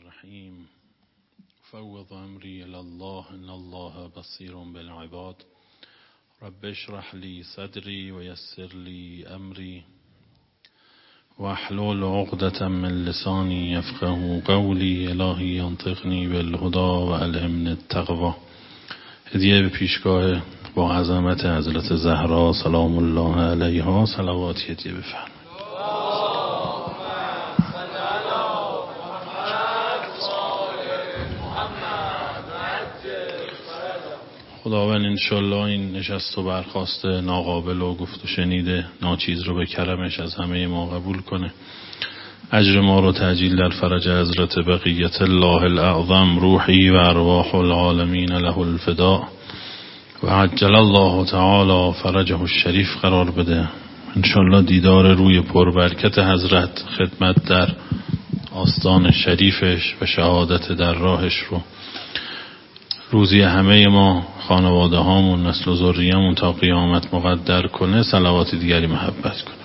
الرحیم فوض امری الی الله ان الله بصیر بالعباد رب اشرح لی صدری و یسر لی امری واحلل عقدة من لسانی یفقهوا قولی الهی انطقنی بالهدی و الهمنی التقوی. هدیه به پیشگاه با عظمت حضرت زهرا سلام الله علیها صلواتی هدیه بفرمایید. خداوند انشالله این نشست و برخاست ناقابل و گفت و شنیده ناچیز رو به کرمش از همه ما قبول کنه. اجر ما رو تعجیل در فرج حضرت بقیت الله الاعظم روحی و ارواح العالمین له الفداء و عجل الله تعالی فرجه الشریف قرار بده. انشالله دیدار روی پربرکت حضرت، خدمت در آستان شریفش و شهادت در راهش رو روزی همه ما، خانواده هامون، نسل و ذریه‌مون تا قیامت مقدر کنه. صلوات دیگری محبت کنه.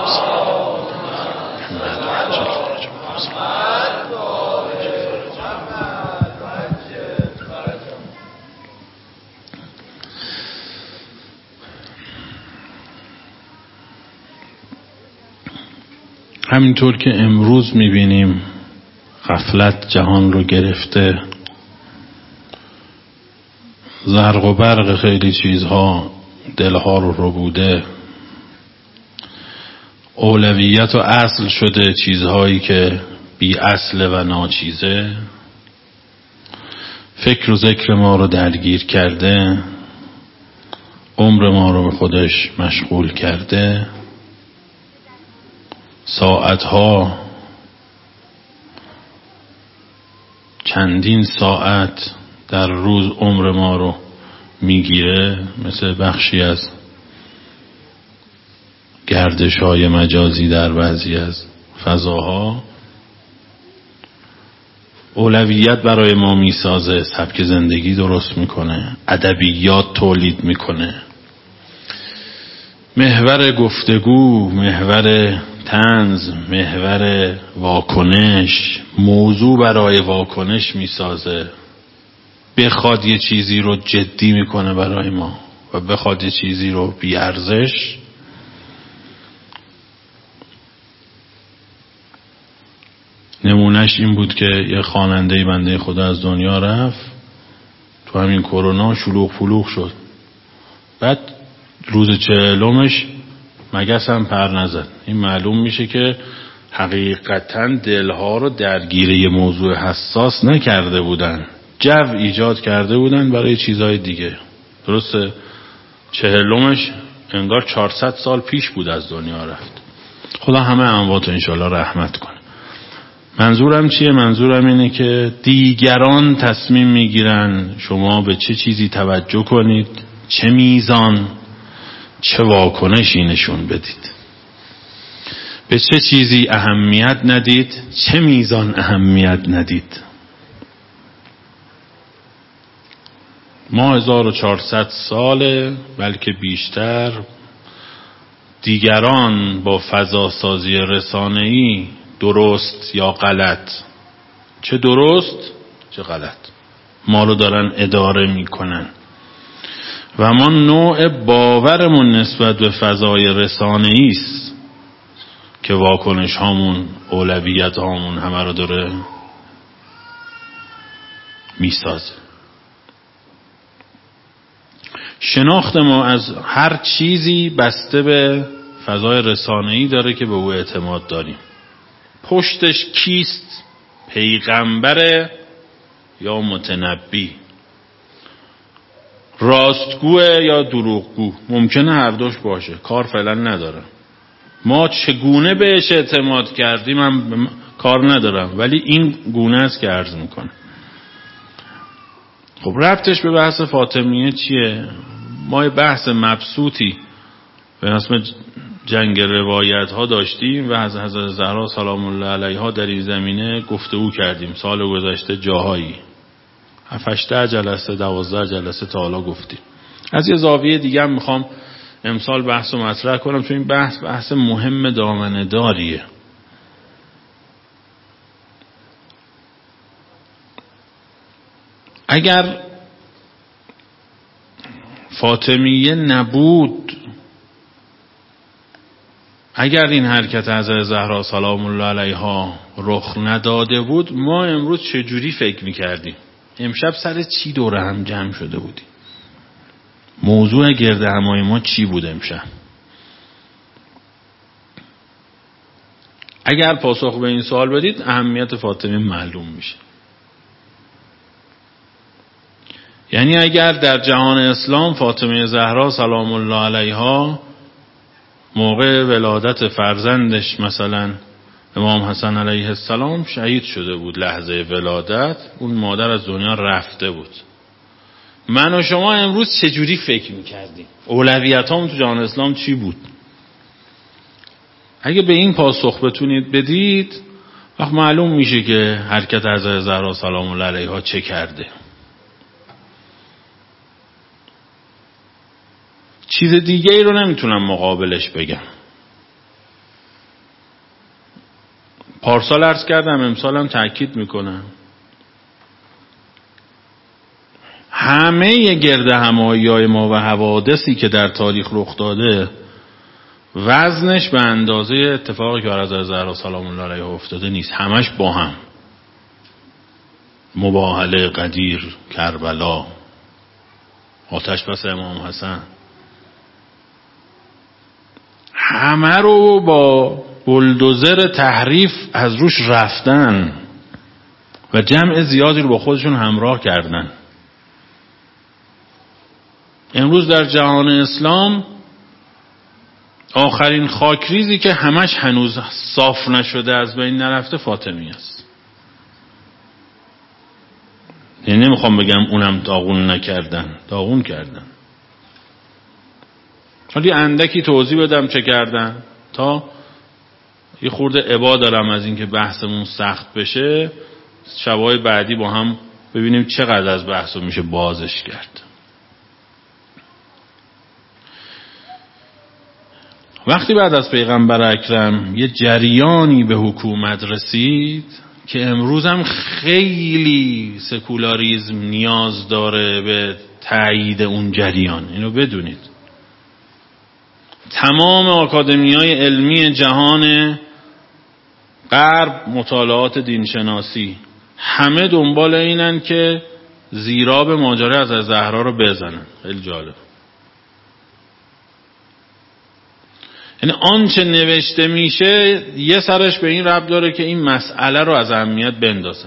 همینطور که امروز میبینیم غفلت جهان رو گرفته، زرق و برق خیلی چیزها دلها رو ربوده، اولویت و اصل شده چیزهایی که بی اصل و ناچیزه، فکر و ذکر ما رو درگیر کرده، عمر ما رو به خودش مشغول کرده، ساعتها چندین ساعت در روز عمر ما رو میگیره، مثل بخشی از گردش‌های مجازی در بعضی از فضاها. اولویت برای ما میسازه، سبک زندگی درست میکنه، ادبیات تولید میکنه، محور گفتگو، محور طنز، محور واکنش، موضوع برای واکنش میسازه. بخواد یه چیزی رو جدی میکنه برای ما و بخواد یه چیزی رو بی ارزش. نمونهش این بود که یه خواننده بنده خدا از دنیا رفت تو همین کرونا، شلوغ پلوغ شد. بعد روز 40مش مگس هم پر نزد. این معلوم میشه که حقیقتا دلها رو درگیر یه موضوع حساس نکرده بودن، جو ایجاد کرده بودن برای چیزهای دیگه. درسته 40مش انگار 400 سال پیش بود از دنیا رفت. خدا همه اموات انشالله رحمت کنه. منظورم چیه؟ منظورم اینه که دیگران تصمیم میگیرن شما به چه چیزی توجه کنید، چه میزان، چه واکنشی نشون بدید، به چه چیزی اهمیت ندید، چه میزان اهمیت ندید. ما 1400 ساله بلکه بیشتر دیگران با فضاسازی رسانه‌ای، درست یا غلط، چه درست چه غلط، ما رو دارن اداره میکنن و ما نوع باورمون نسبت به فضای رسانه‌ای است که واکنش هامون، اولویت هامون همه رو داره میسازه. شناخت ما از هر چیزی بسته به فضای رسانه‌ای داره که به او اعتماد داریم. پشتش کیست؟ پیغمبر یا متنبی؟ راستگوه یا دروغگو؟ ممکنه هر دوش باشه، کار فعلا نداره. ما چگونه بهش اعتماد کردیم من کار ندارم، ولی این گونه است که عرض میکنه. خب ربطش به بحث فاطمیه چیه؟ ما بحث مبسوطی به اسم جنگ روایت ها داشتیم و از حضرت زهرا سلام الله علیها در این زمینه گفتگو کردیم. سال گذشته جاهایی 7-8 جلسه 12 جلسه تا حالا گفتیم. از یه زاویه دیگه هم میخوام امسال بحث رو مطرح کنم، چون این بحث مهم دامنه داریه. اگر فاطمیه نبود، اگر این حرکت حضرت زهرا سلام الله علیها رخ نداده بود، ما امروز چجوری فکر میکردیم؟ امشب سر چی دوره هم جمع شده بودیم؟ موضوع گرد همای ما چی بود امشب؟ اگر پاسخ به این سوال بدید اهمیت فاطمه معلوم میشه. یعنی اگر در جهان اسلام فاطمه زهرا سلام الله علیها موقع ولادت فرزندش مثلا امام حسن علیه السلام شهید شده بود، لحظه ولادت اون مادر از دنیا رفته بود، من و شما امروز چجوری فکر میکردیم؟ اولویتام تو جهان اسلام چی بود؟ اگه به این پاسخ بتونید بدید، وقت معلوم میشه که حرکت حضرت زهرا سلام الله علیها چه کرده. چیز دیگه ای رو نمیتونم مقابلش بگم. پارسال عرض کردم، امسالم تأکید میکنم، همه گرد همایی‌های ما و حوادثی که در تاریخ رخ داده وزنش به اندازه اتفاقی که حضرت زهرا سلام الله علیها افتاده نیست. همش با هم، مباهله، قدیر، کربلا، آتش بس امام حسن، همه رو با بلدوزر تحریف از روش رفتن و جمع زیادی رو با خودشون همراه کردن. امروز در جهان اسلام آخرین خاکریزی که همش هنوز صاف نشده، از بین نرفته، فاطمی است. یعنی نمیخوام بگم اونم داغون نکردن، داغون کردن. حالی اندکی توضیح بدم چه کردن تا یه خورده ابا دارم از اینکه بحثمون سخت بشه. شبای بعدی با هم ببینیم چقدر از بحثو میشه بازش کرد. وقتی بعد از پیغمبر اکرم یه جریانی به حکومت رسید که امروز هم خیلی سکولاریزم نیاز داره به تایید اون جریان، اینو بدونید. تمام آکادمی‌های علمی جهان غرب، مطالعات دینشناسی، همه دنبال اینن که زیرا به ماجرای از زهرا رو بزنن. خیلی جالب. یعنی آنچه نوشته میشه یه سرش به این ربط داره که این مسئله رو از اهمیت بندازن.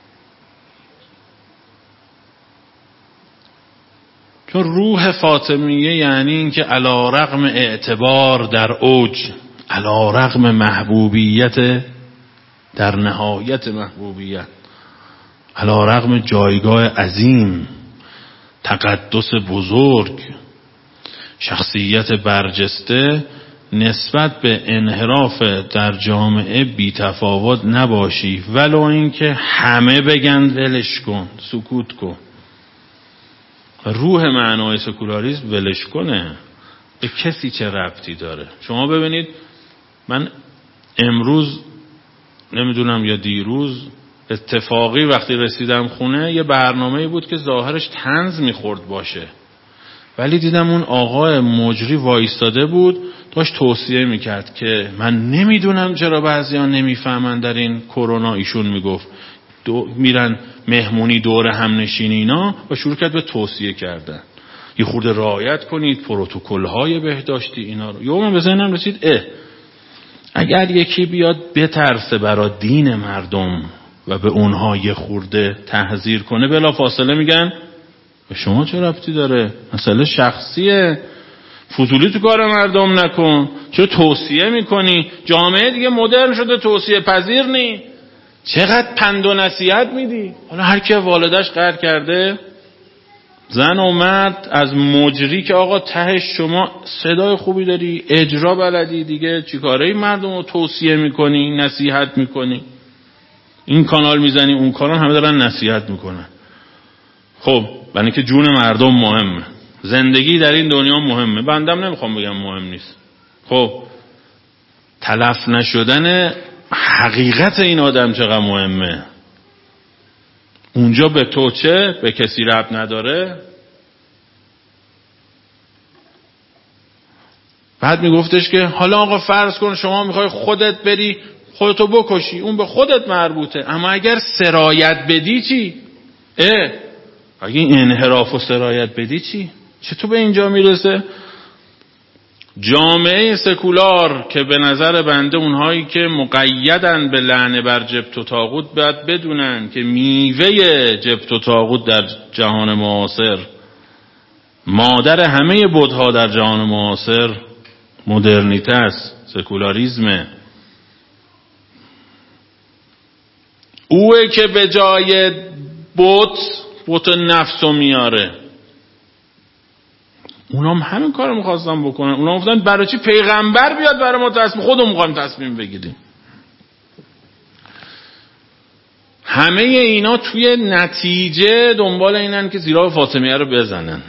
چون روح فاطمیه یعنی این که علی رغم اعتبار در اوج، علی رغم محبوبیت در نهایت محبوبیت، علی رغم جایگاه عظیم، تقدس بزرگ، شخصیت برجسته، نسبت به انحراف در جامعه بی تفاوت نباشی، ولو اینکه همه بگن ولش کن، سکوت کن. روح معنای سکولاریسم ولش کنه، به کسی چه ربطی داره؟ شما ببینید، من امروز نمیدونم یا دیروز اتفاقی وقتی رسیدم خونه یه برنامه‌ای بود که ظاهرش طنز میخورد باشه، ولی دیدم اون آقای مجری وایستاده بود داشت توصیه میکرد که من نمیدونم چرا بعضیا نمیفهمن در این کرونا، ایشون میگفت میرن مهمونی دور هم نشینی اینا، و شروع کرد به توصیه کردن یه خورده رعایت کنید پروتکل‌های بهداشتی اینا رو. یهو من به ذهنم رسید اگر یکی بیاد بترسه برای دین مردم و به اونها یه خورده تحذیر کنه، بلا فاصله میگن به شما چه ربطی داره؟ مسئله شخصیه، فضولی تو کار مردم نکن، چرا توصیه میکنی؟ جامعه دیگه مدرن شده، توصیه پذیر نی، چقدر پند و نصیحت میدی؟ حالا هر کی والدش قهر کرده، زن و مرد، از مجری که آقا تهش شما صدای خوبی داری، اجرا بلدی، دیگه چیکاره مردم رو توصیه میکنی، نصیحت میکنی؟ این کانال میزنی اون کانال، همه دارن نصیحت میکنن. خب برای که جون مردم مهمه، زندگی در این دنیا مهمه، بندم نمیخوام بگم مهم نیست. خب تلف نشدن حقیقت این آدم چقدر مهمه. اونجا به تو چه؟ به کسی ربط نداره. بعد میگفتش که حالا آقا فرض کن شما میخوای خودت بری خودتو بکشی، اون به خودت مربوطه، اما اگر سرایت بدی چی؟ اگه این انحراف و سرایت بدی چی؟ چطور به اینجا میرسه؟ جامعه سکولار که به نظر بنده اونهایی که مقیدن به لعنه بر جبت و طاغوت باید بدونن که میوه جبت و طاغوت در جهان معاصر، مادر همه بت‌ها در جهان معاصر مدرنیته است، سکولاریزمه. اوه که به جای بت نفسو میاره. اونا هم همین کارو می‌خواستن بکنن. اونا گفتن برای چی پیغمبر بیاد برای ما تصمیم، خودمون می‌خوایم تصمیم بگیریم. همه اینا توی نتیجه دنبال اینن که زیرا فاطمیه رو بزنن.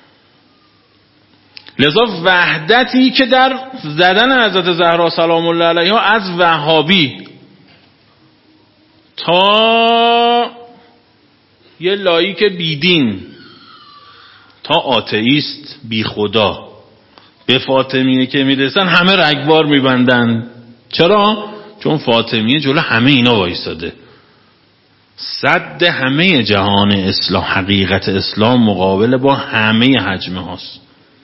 لذا وحدتی که در زدن حضرت زهرا سلام الله علیها از وهابی تا یه لایک بیدین تا آتئیست بی خدا به فاطمیه که میرسن همه رگبار میبندن. چرا؟ چون فاطمیه جلو همه اینا وایساده، صد همه جهان اسلام، حقیقت اسلام مقابل با همه حجمه هاست.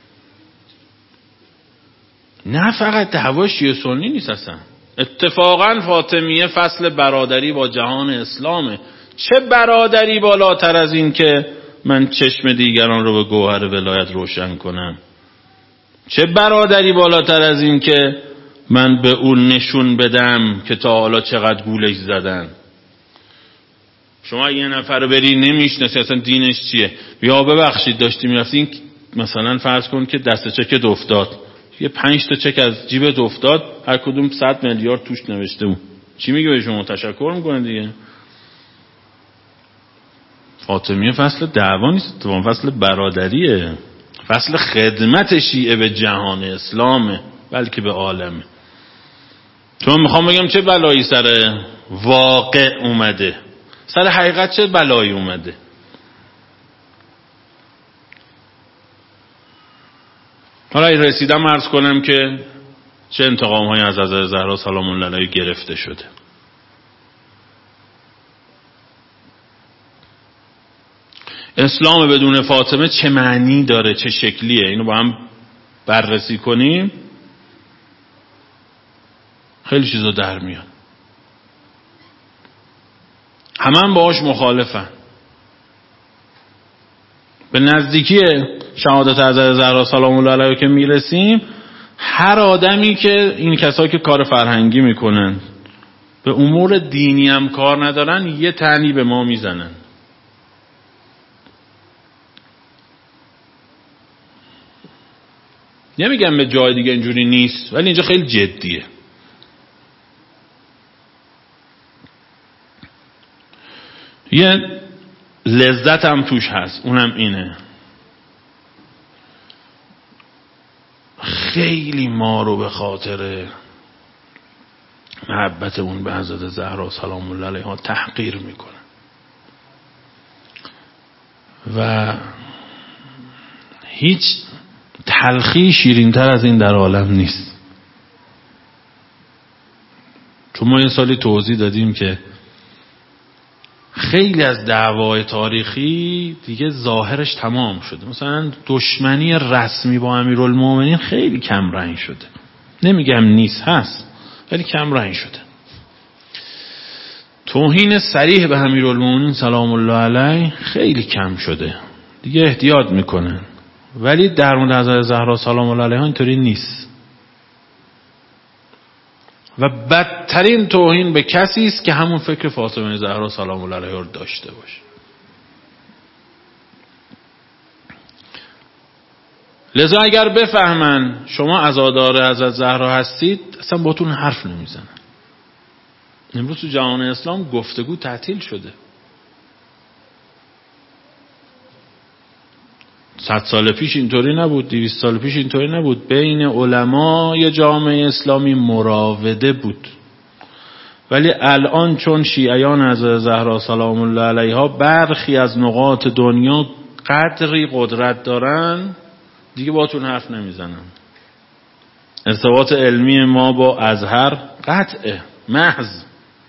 نه فقط دعوا شیعه سنی نیست اصلا. اتفاقا فاطمیه فصل برادری با جهان اسلامه. چه برادری بالاتر از این که من چشم دیگران رو به گوهر ولایت روشن کنم؟ چه برادری بالاتر از این که من به اون نشون بدم که تا حالا چقدر گولش زدن؟ شما یه نفر رو بری نمیشناسی اصلا دینش چیه، بیا ببخشید داشتی میرفتین مثلا فرض کن که دست چکت افتاد، یه 5 تا چک از جیبت افتاد، هر کدوم 100 میلیارد توش نوشته بود، چی میگه به شما؟ تشکر میکنه دیگه. فاطمیه فصل دعوا نیست، فصل برادریه، فصل خدمت شیعه به جهان اسلامه، بلکه به عالمه. چون میخوام بگم چه بلایی سر واقع اومده، سر حقیقت چه بلایی اومده. حالا رسیدم عرض کنم که چه انتقام های از حضرت زهرا سلام الله علیها گرفته شده. اسلام بدون فاطمه چه معنی داره، چه شکلیه؟ اینو با هم بررسی کنیم خیلی چیزا در میاد. همه باهاش مخالفن. به نزدیکی شهادت حضرت زهرا سلام الله علیها که میرسیم، هر آدمی که این کسایی که کار فرهنگی میکنن به امور دینی هم کار ندارن یه طعنی به ما میزنن. نمیگم به جای دیگه اینجوری نیست، ولی اینجا خیلی جدیه. یه لذت هم توش هست، اونم اینه خیلی ما رو به خاطر محبت اون به حضرت زهرا سلام الله علیها تحقیر میکنه و هیچ تلخی شیرین‌تر از این در عالم نیست. چون ما این سالی توضیح دادیم که خیلی از دعوای تاریخی دیگه ظاهرش تمام شده. مثلا دشمنی رسمی با امیرالمومنین خیلی کم رنگ شده، نمیگم نیست، هست، ولی کم رنگ شده. توهین صریح به امیرالمومنین سلام الله علیه خیلی کم شده، دیگه احتیاط میکنن. ولی در مورد حضرت زهرا سلام الله علیها اینطوری نیست و بدترین توهین به کسی است که همون فکر فاطمه زهرا سلام الله علیها رو داشته باشه. لذا اگر بفهمن شما عزادار حضرت زهرا هستید اصلا باتون حرف نمیزنن. امروز تو جهان اسلام گفتگو تعطیل شده. 100 سال پیش اینطوری نبود، 200 سال پیش اینطوری نبود. بین علمای جامعه اسلامی مراوده بود ولی الان چون شیعیان از زهرا سلام الله علیها برخی از نقاط دنیا قدری قدرت دارن دیگه باتون حرف نمیزنن. ارتباط علمی ما با ازهر قطعه محض،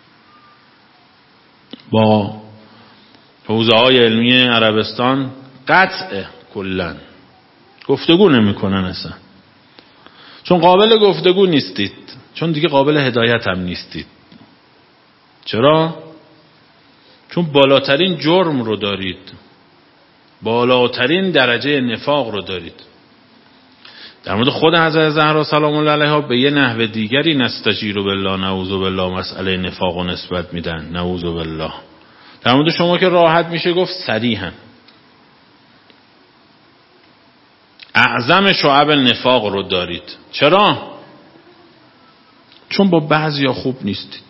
با حوزه های علمی عربستان قطعه، کلن گفتگو نمی کنن اصلا، چون قابل گفتگو نیستید، چون دیگه قابل هدایت هم نیستید. چرا؟ چون بالاترین جرم رو دارید، بالاترین درجه نفاق رو دارید. در مورد خود حضرت زهرا سلام الله علیها به یه نحو دیگری نستجیر بالله نعوذ بالله مسئله نفاق و نسبت میدن، نعوذ بالله. در مورد شما که راحت میشه گفت صریحا اعظم شعب نفاق رو دارید. چرا؟ چون با بعضیا خوب نیستید.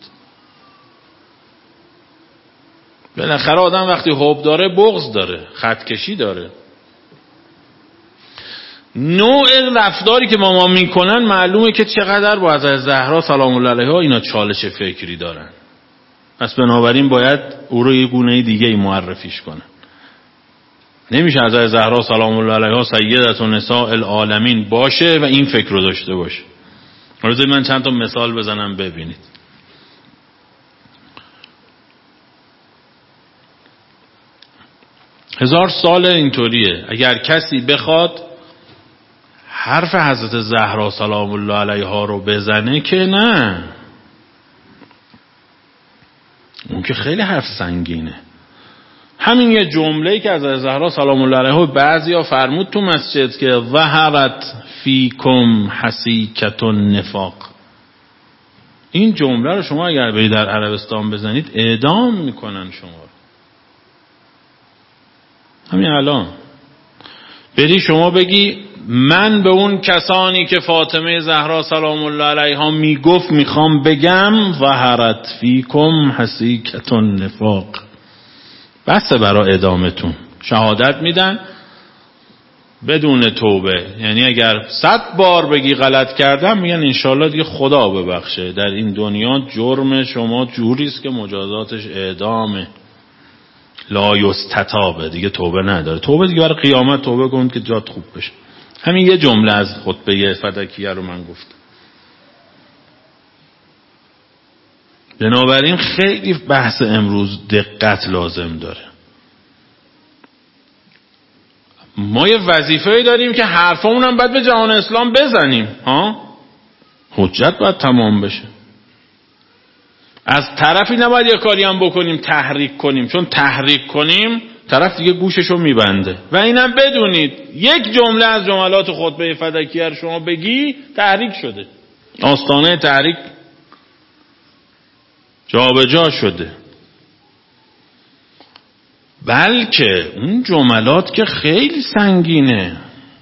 بالاخره آدم وقتی حب داره بغض داره، خطکشی داره. نوع رفتاری که با ما میکنن معلومه که چقدر با حضرت زهرا سلام الله علیها اینا چالش فکری دارن. پس بنابراین باید او رو یه گونه دیگه ای معرفیش کنن. نمیشه حضرت زهرا سلام الله علیها سیدة نساء العالمین باشه و این فکر رو داشته باشه. حالا من چند تا مثال بزنم ببینید. هزار سال اینطوریه. اگر کسی بخواد حرف حضرت زهرا سلام الله علیها رو بزنه که نه، اون که خیلی حرف سنگینه. همین یه جمله‌ای که حضرت زهرا سلام الله علیها بعضیا فرمود تو مسجد که ظهرت فیکم حسیکة النفاق، این جمله رو شما اگر برید در عربستان بزنید اعدام میکنن شما رو. همین الان بری شما بگی من به اون کسانی که فاطمه زهرا سلام الله علیها میگفت میخوام بگم ظهرت فیکم حسیکة النفاق، بس برای اعدامتون. شهادت میدن بدون توبه، یعنی اگر 100 بار بگی غلط کردم میگن انشالله دیگه خدا ببخشه. در این دنیا جرم شما جوریست که مجازاتش اعدامه، لا یستتابه، دیگه توبه نداره. توبه دیگه برای قیامت توبه کن که جات خوب بشه. همین یه جمله از خطبه فدکیه رو من گفتم. بنابراین خیلی بحث امروز دقت لازم داره. ما یه وظیفه‌ای داریم که حرفمون هم باید به جهان اسلام بزنیم، حجت باید تمام بشه. از طرفی نباید یه کاری هم بکنیم تحریک کنیم، چون تحریک کنیم طرف دیگه گوششو میبنده. و اینم بدونید یک جمله از جملات خطبه فدکیه رو شما بگی تحریک شده، آستانه تحریک جابجا شده. بلکه اون جملات که خیلی سنگینه،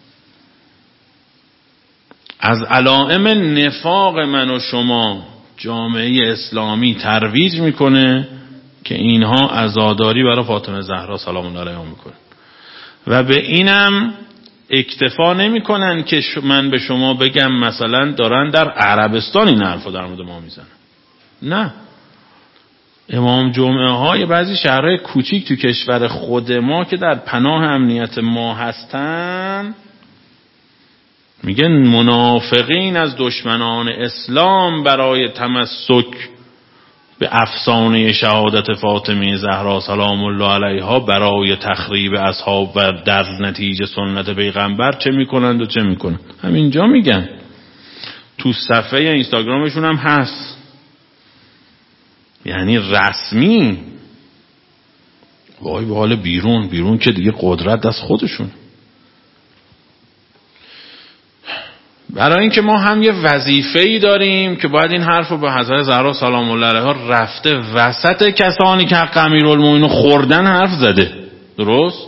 از علائم نفاق من و شما جامعه اسلامی ترویج میکنه که اینها عزاداری برای فاطمه زهرا سلام الله علیها میکنن و به اینم اکتفا نمیکنن که من به شما بگم مثلا دارن در عربستان این حرفو در مورد ما میزنن. نه، امام جمعه های بعضی شهرهای کوچیک تو کشور خود ما که در پناه امنیت ما هستن میگن منافقین از دشمنان اسلام برای تمسک به افسانه شهادت فاطمه زهرا سلام الله علیها برای تخریب اصحاب و در نتیجه سنت پیغمبر چه میکنند و چه میکنند. همینجا میگن، تو صفحه اینستاگرامشون هم هست، یعنی رسمی. وای به حال بیرون که دیگه قدرت دست خودشون. برای اینکه ما هم یه وظیفه‌ای داریم که باید این حرف رو به حضرت زهرا سلام الله علیها رفته وسط کسانی که حق امیرالمومنین خوردن حرف زده. درست؟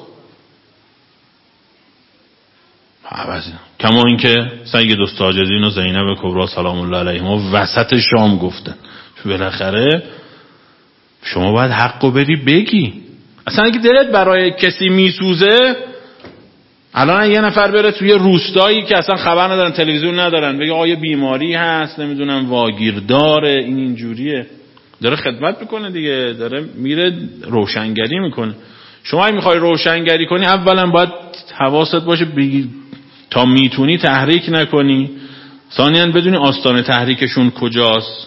کما اینکه سید الساجدین و زینب کبری سلام الله علیهما وسط شام گفتن. بالاخره شما باید حقو بری بگی. اصلا اگه دلت برای کسی میسوزه، الان یه نفر بره توی روستایی که اصلا خبر ندارن، تلویزیون ندارن، بگه آقا یه بیماری هست نمیدونم واگیر داره این اینجوریه، داره خدمت میکنه دیگه، داره میره روشنگری میکنه. شما اگه میخوای روشنگری کنی اولا باید حواست باشه تا میتونی تحریک نکنی، ثانیاً بدونی آستانه تحریکشون کجاست،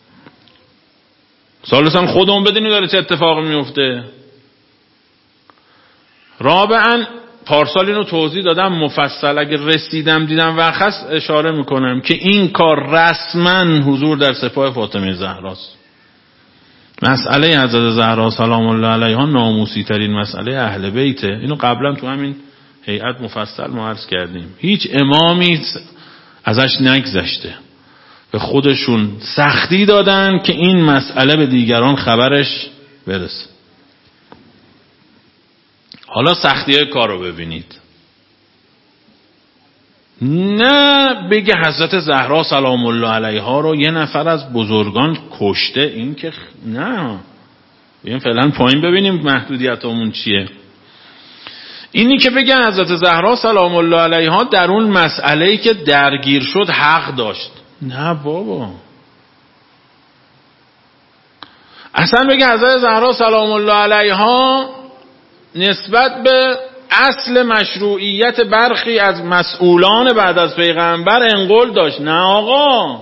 ثالثاً خودمون بدونی داره چه اتفاقی میفته. رابعاً پارسال اینو توضیح دادم مفصل، اگه رسیدم دیدم وقت هست اشاره میکنم که این کار رسما حضور در سپاه فاطمه زهراست. مسئله حضرت زهرا سلام الله علیها ناموسی ترین مسئله اهل بیته. اینو قبلا تو همین هیئت مفصل ما عرض کردیم. هیچ امامی ازش نگذشته، به خودشون سختی دادن که این مسئله به دیگران خبرش برسه. حالا سختیه کارو ببینید. نه بگه حضرت زهرا سلام الله علیها رو یه نفر از بزرگان کشته، این که نه، بیایم فعلا پایین ببینیم محدودیتمون چیه. اینی که بگه حضرت زهرا سلام الله علیها در اون مسئله‌ای که درگیر شد حق داشت، نه بابا. اصلا بگه حضرت زهرا سلام الله علیها نسبت به اصل مشروعیت برخی از مسئولان بعد از پیغمبر انقل داشت، نه آقا،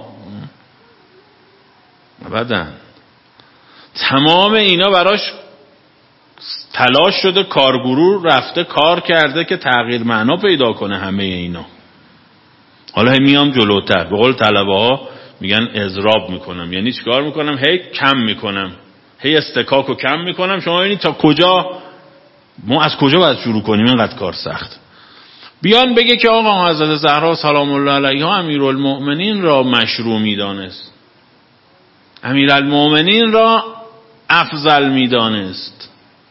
ابدا. تمام اینا براش تلاش شده، کارگروه رفته کار کرده که تغییر معنا پیدا کنه همه اینا. حالا میام جلوتر، به قول طلبه ها میگن اضراب میکنم، یعنی چیکار میکنم؟ هی کم میکنم، هی استکاکو کم میکنم. شما ببینید تا کجا، ما از کجا باید شروع کنیم اینقدر کار سخت. بیان بگه که آقا حضرت زهرا سلام الله علیها امیرالمؤمنین را مشروع میدانست، امیرالمؤمنین را افضل میدانست.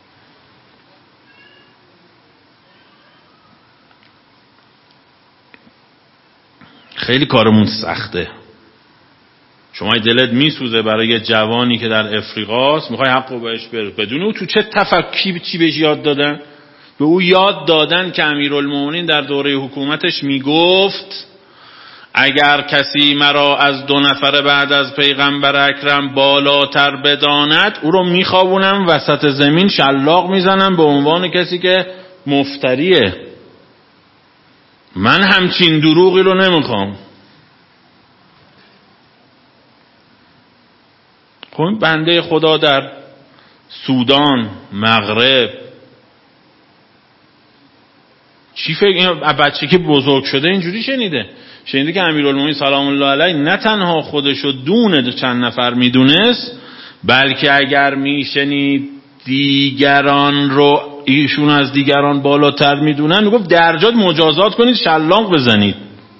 خیلی کارمون سخته. شما دلت میسوزه برای یه جوانی که در افریقاست، میخوای حقو بهش بره، بدون او تو چه تفکری چی بهش یاد دادن؟ به او یاد دادن که امیرالمومنین در دوره حکومتش میگفت اگر کسی مرا از 2 نفر بعد از پیغمبر اکرم بالاتر بداند او رو میخوابونم وسط زمین شلاق میزنم به عنوان کسی که مفتریه. من همچین دروغی رو نمیخوام. خب بنده خدا در سودان، مغرب، چی فکر، این بچه که بزرگ شده اینجوری شنیده که امیرالمومنین سلام الله علیه نه تنها خودشو دون چند نفر میدونست، بلکه اگر میشنید دیگران رو ایشون از دیگران بالاتر میدونن، میگفت درجات مجازات کنید، شلاق بزنید.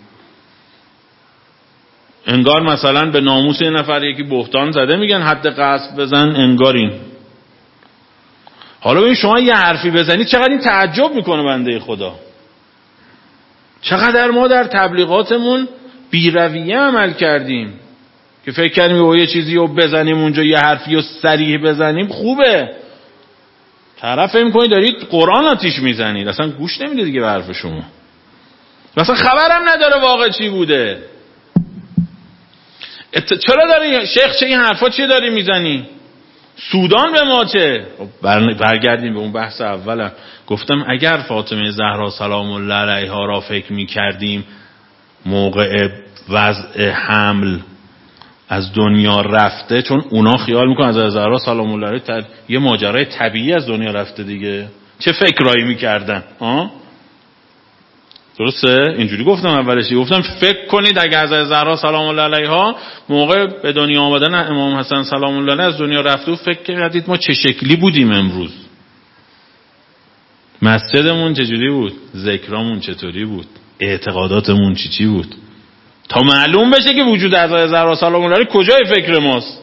انگار مثلا به ناموس یه نفر یکی بهتان زده میگن حد قذف بزن، انگار این. حالا ببین شما یه حرفی بزنید چقدر این تعجب میکنه بنده خدا. چقدر ما در تبلیغاتمون بی‌رویه عمل کردیم که فکر کردیم یه چیزی رو بزنیم اونجا، یه حرفی رو صریح بزنیم خوبه. طرف فهم کنید دارید قرآن آتیش میزنید، اصلا گوش نمیده دیگه به حرف شما، اصلا خبرم نداره واقع چی بوده. چرا داری شیخ چه این حرفا چیه داری میزنی؟ سودان به ما چه؟ برگردیم به اون بحث اولم. گفتم اگر فاطمه زهرا سلام الله علیها را فکر میکردیم موقع وضع حمل از دنیا رفته، چون اونا خیال میکنن از زهرا سلام الله علیها یه ماجرای طبیعی از دنیا رفته دیگه، چه فکرایی میکردن؟ درسته؟ اینجوری گفتم اولش، گفتم فکر کنید اگر از زهرا سلام الله علیها موقع به دنیا آمدن امام حسن سلام الله علیه از دنیا رفته، فکر کردید ما چه شکلی بودیم امروز؟ مسجدمون چجوری بود؟ ذکرامون چطوری بود؟ اعتقاداتمون چی بود؟ تا معلوم بشه که وجود از زهرا سلام الله علیها کجای فکر ماست.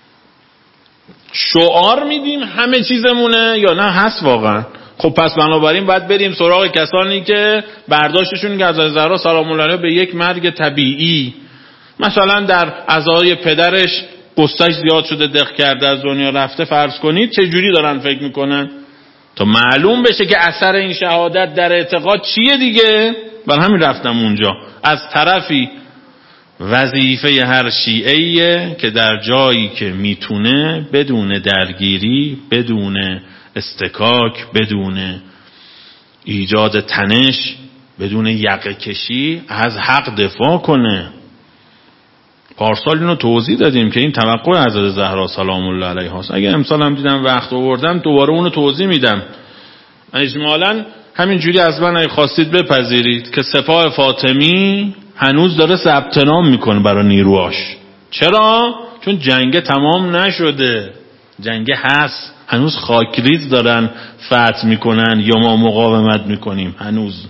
شعار میدیم همه چیزمونه یا نه هست واقعا؟ خب پس بنابراین باید بریم سراغ کسانی که برداشتشون که از زهرا سلام الله علیها به یک مرگ طبیعی، مثلا در عزای پدرش قصهش زیاد شده دق کرده از دنیا رفته، فرض کنید، چه جوری دارن فکر میکنن تا معلوم بشه که اثر این شهادت در اعتقاد چیه دیگه. بر همین رفتم اونجا. از طرفی وظیفه هر شیعه‌ایه که در جایی که میتونه بدون درگیری، بدون استکاک، بدون ایجاد تنش، بدون یقه کشی از حق دفاع کنه. پارسال اینو توضیح دادیم که این توقع حضرت زهرا سلام الله علیها است. اگه امسال هم دیدم وقت آوردم دوباره اونو توضیح میدم. اجمالاً همینجوری از من اگه خواستید بپذیرید که سپاه فاطمی هنوز داره ثبت نام میکنه برای نیروهاش. چرا؟ چون جنگ تمام نشده، جنگ هست، هنوز خاکریز دارن فتح میکنن یا ما مقاومت میکنیم هنوز.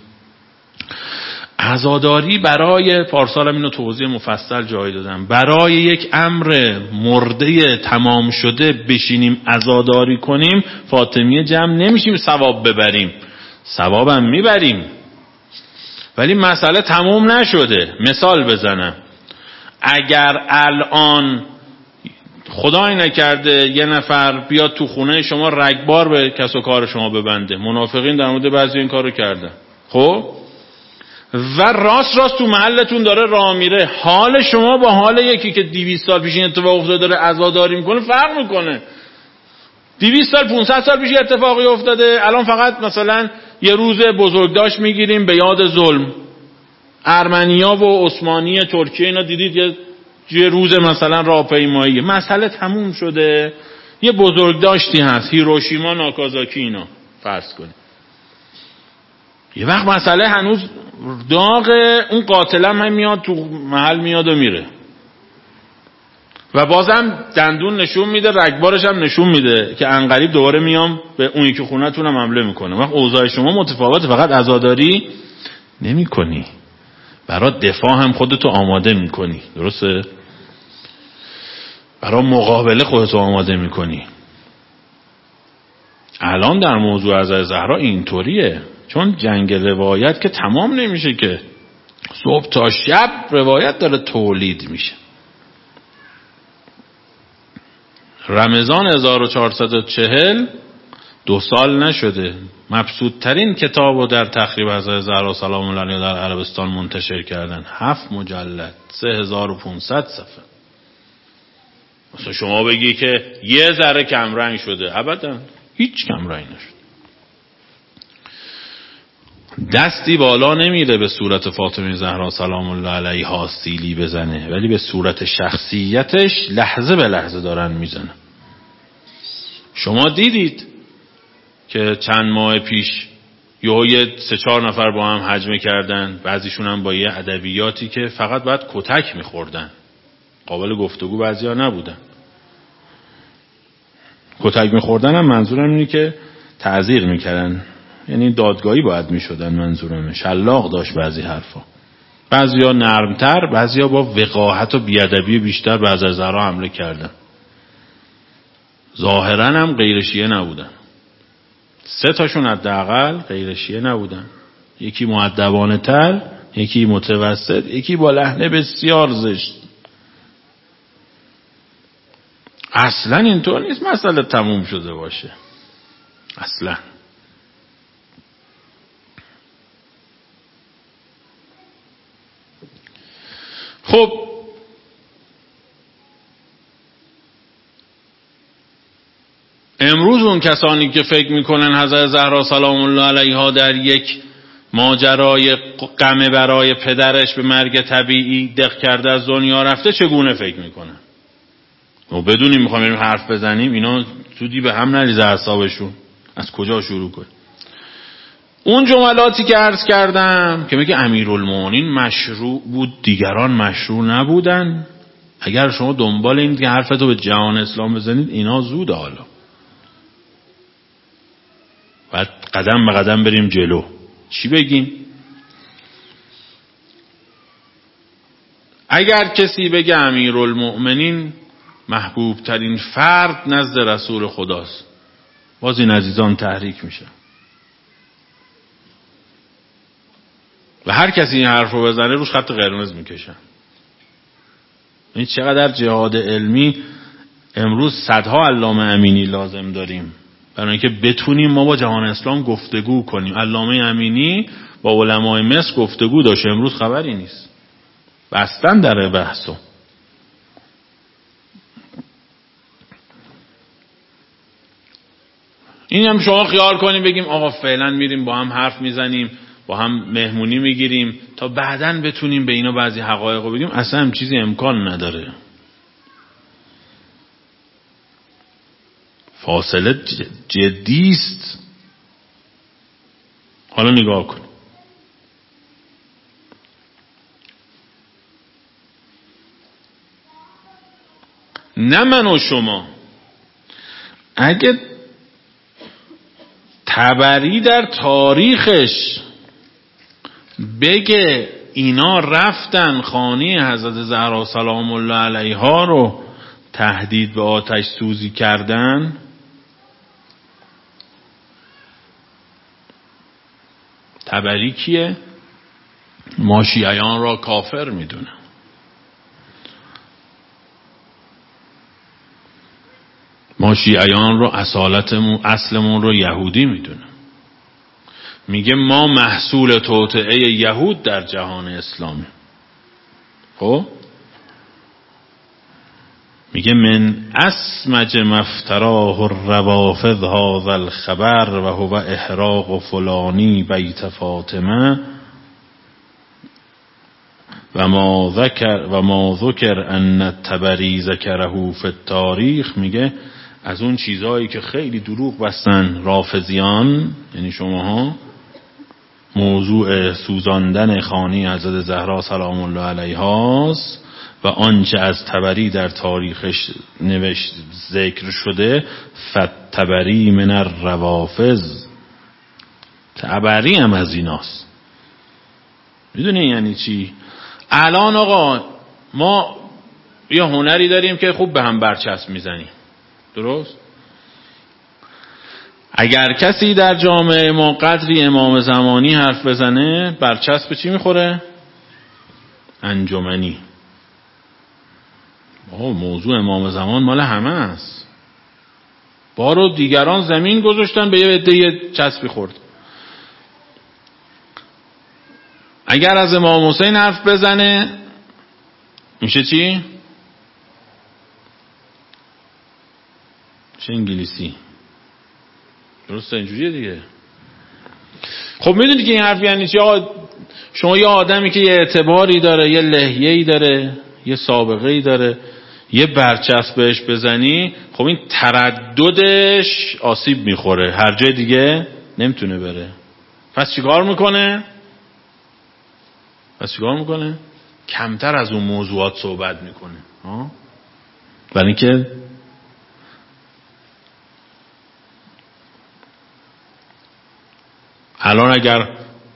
عزاداری برای، پارسال هم اینو توضیح مفصل جای دادم، برای یک امر مرده تمام شده بشینیم عزاداری کنیم، فاطمیه جمع نمیشیم ثواب ببریم، ثوابم میبریم ولی مسئله تموم نشده. مثال بزنم، اگر الان خدای نکرده یه نفر بیاد تو خونه شما رگبار به کس و کار شما ببنده، منافقین در مورد بعضی این کارو کردن، خب و راست تو محلتون داره راه میره، حال شما با حال یکی که 200 سال پیش این اتفاق افتاده داره عزاداری میکنه فرق میکنه. 200 سال 500 سال پیش اتفاقی افتاده، الان فقط مثلا یه روز بزرگداشت میگیریم به یاد ظلم. ارمنیا و عثمانی ترکیه اینا دیدید یه روز مثلا راهپیمایی، مسئله تموم شده، یه بزرگداشتی هست، هیروشیما ناکازاکی اینا فرض کنید. یه وقت مسئله هنوز داغه، اون قاتلم هم میاد تو محل میاد و میره و بازم دندون نشون میده، رگبارش هم نشون میده که انقریب دوباره میام به اونی که خونتون هم حمله میکنه. وقت اوضاع شما متفاوته، فقط عزاداری نمی کنی، برای دفاع هم خودتو آماده میکنی، درسته؟ برای مقابله خودتو آماده میکنی. الان در موضوع حضرت زهرا اینطوریه، چون جنگ روایت که تمام نمیشه که، صبح تا شب روایت داره تولید میشه. رمضان 1440 2 سال نشده مبسوطترین کتابو در تخریب حضرت زهرا سلام الله علیها در عربستان منتشر کردن، 7 مجلد 3500 صفحه. مثلا شما بگی که یه ذره کمرنگ شده، ابدا هیچ کمرنگ نشده. دستی بالا نمیره به صورت فاطمه زهرا سلام الله علیها سیلی بزنه، ولی به صورت شخصیتش لحظه به لحظه دارن میزنن. شما دیدید که چند ماه پیش یه 3-4 نفر با هم هجمه کردن، بعضیشون هم با یه ادبیاتی که فقط باید کتک میخوردن، قابل گفتگو بعضیا نبودن. کتک میخوردن هم منظورم اینه که تعذیر میکردن، یعنی دادگاهی باید میشدن. منظورمه شلاق داشت بعضی حرفا، بعضیا نرمتر، بعضیا با وقاحت و بیادبی بیشتر به حضرت زهرا حمله کردن. ظاهرا هم غیر شیعه نبودن، 3 تاشون حداقل غیر شیعه نبودن، یکی مؤدبانه تر، یکی متوسط، یکی با لحن بسیار زشت. اصلا اینطور نیست مسئله تموم شده باشه، اصلا. خب امروز اون کسانی که فکر میکنن حضرت زهرا سلام الله علیها در یک ماجرای غم برای پدرش به مرگ طبیعی دق کرده از دنیا رفته، چگونه فکر میکنن؟ ما بدونیم میخوام بریم حرف بزنیم، اینا زودی به هم نریزه اعصابشون، از کجا شروع کنیم؟ اون جملاتی که عرض کردم که میگه امیرالمومنین مشروع بود دیگران مشروع نبودن، اگر شما دنبال این که حرفتو به جهان اسلام بزنید اینا زوده. حالا باید قدم به قدم بریم جلو. چی بگیم؟ اگر کسی بگه امیرالمومنین محبوب ترین فرد نزد رسول خداست، باز این عزیزان تحریک میشه و هر کسی این حرف رو بزنه روش خط قرمز میکشن. این چقدر جهاد علمی امروز صدها علامه امینی لازم داریم برای اینکه بتونیم ما با جهان اسلام گفتگو کنیم. علامه امینی با علمای مصر گفتگو داشت، امروز خبری نیست. بستن در بحثو. این هم شما خیال کنیم بگیم آقا فعلا میریم با هم حرف میزنیم، با هم مهمونی میگیریم تا بعداً بتونیم به اینا بعضی حقایق رو بگیم. اصلا هم چیزی امکان نداره. فاصله جدیست. حالا نگاه کن، نه من و شما، اگه طبری در تاریخش بگه اینا رفتن خانه حضرت زهرا سلام الله علیها رو تهدید به آتش سوزی کردن، طبری کیه؟ ما شیعیان را کافر میدونه. ما شیعیان رو اصلمون رو یهودی میدونه. میگه ما محصول توطئه یهود در جهان اسلامی. خب میگه من اسمج مفتراه الروافض هذا الخبر و هو احراق فلانی بیت فاطمه و ما ذکر ان الطبری ذکره فی التاریخ. میگه از اون چیزهایی که خیلی دروغ بستن رافضیان، یعنی شماها، موضوع سوزاندن خانه حضرت زهرا سلام الله علیها و آنچه از طبری در تاریخش نوشت ذکر شده، فالطبری من الروافض، طبری هم از ایناست. میدونی یعنی چی؟ الان آقا ما یه هنری داریم که خوب به هم برچسب میزنیم، درست؟ اگر کسی در جامعه ما قدری امام زمانی حرف بزنه، برچسب چی میخوره؟ انجمنی. موضوع امام زمان مال همه است. بارو دیگران زمین گذاشتن، به یه عده چسبی خورد. اگر از امام حسین حرف بزنه میشه چی؟ چه انگلیسی؟ درسته اینجوریه دیگه. خب میدونی که این حرف یعنی چی؟ شما یه آدمی که یه اعتباری داره، یه لحیه‌ای داره، یه سابقه‌ای داره، یه برچسب بهش بزنی، خب این ترددش آسیب میخوره، هر جای دیگه نمیتونه بره. پس چیکار میکنه؟ کمتر از اون موضوعات صحبت میکنه. برای اینکه الان اگر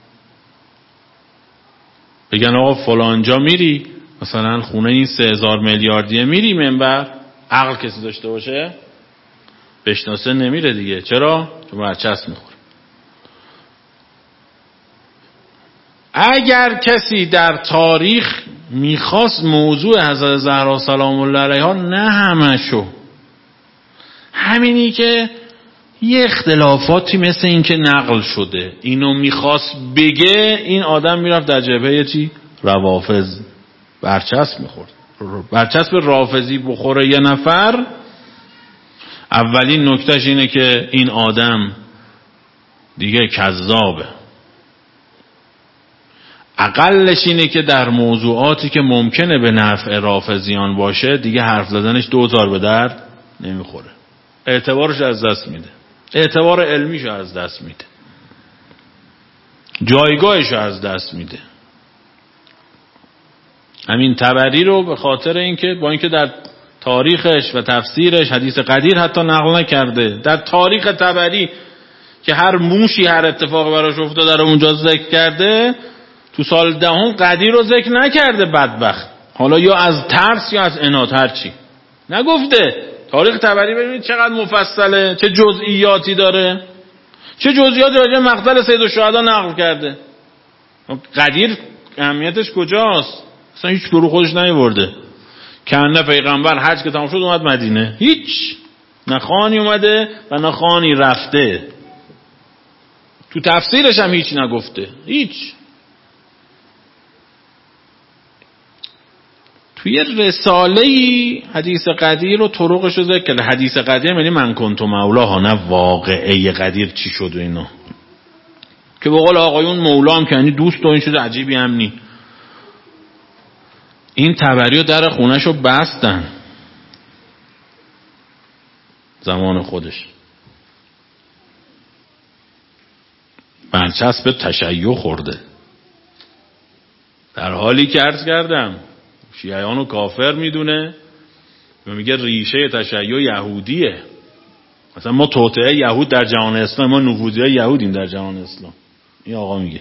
بگن آقا فلانجا میری، مثلا خونه این 3000 میلیاردیه میری منبر، عقل کسی داشته باشه بشناسه نمیره دیگه. چرا؟ چون برچسب میخوره. اگر کسی در تاریخ میخواست موضوع حضرت زهرا سلام الله علیها، نه همشو، همینی که یه اختلافاتی مثل این که نقل شده اینو میخواست بگه، این آدم میرفت در جبهه چی؟ روافض برچسب میخورد. برچسب رافضی بخوره یه نفر، اولین نکتهش اینه که این آدم دیگه کذابه. اقلش اینه که در موضوعاتی که ممکنه به نفع رافضیان باشه دیگه حرف زدنش 2000 به درد نمیخوره. اعتبارش از دست میده، اعتبار علمیش از دست میده، جایگاهش از دست میده. همین طبری رو به خاطر اینکه با اینکه در تاریخش و تفسیرش حدیث قدیر حتی نقل نکرده، در تاریخ طبری که هر موشی هر اتفاق براش افتاده رو اونجا ذکر کرده، تو سال 10 قدیر رو ذکر نکرده بدبخت. حالا یا از ترس یا از عناد، هرچی نگفته. تاریخ طبری ببینید چقدر مفصله، چه جزئیاتی داره، چه جزئیاتی راجع به مقتل سید الشهدا نقل کرده. قدیر اهمیتش کجاست؟ اصلا هیچ گروه خودش نیورده. کنه پیغمبر حج که تمام شد اومد مدینه، هیچ، نه خانی اومده و نه خانی رفته. تو تفسیرش هم هیچ نگفته، هیچ. توی رساله‌ای حدیث قدیر و طرقش رو ذکر کرده. حدیث قدیر یعنی من کنت مولاها، نه واقعه قدیر چی شد و اینا، که به قول آقایون مولا هم که یعنی دوست و این شده عجیبی هم نی. این طبری و در خونش رو بستن زمان خودش، برچسب تشیع خورده، در حالی که عرض کردم شیعیانو کافر میدونه و میگه ریشه تشیع یهودیه. مثلا ما توطئه یهود در جهان اسلام، ما نفوذی یهودیم در جهان اسلام. این آقا میگه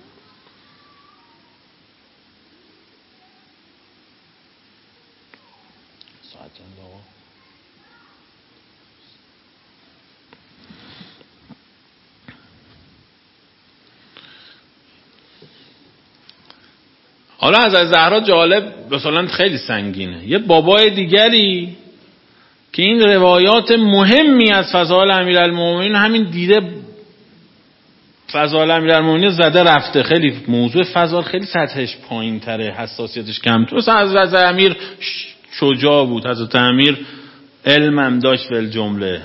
حالا از زهرا جالب مثلا خیلی سنگینه. یه بابای دیگری که این روایات مهمی از فضائل امیرالمومنین همین دیده فضائل امیرالمومنین زده رفته. خیلی موضوع فضائل خیلی سطحش پایین تره، حساسیتش کم. مثلا حضرت امیر شجاع بود، حضرت امیر علمم داشت فل جمله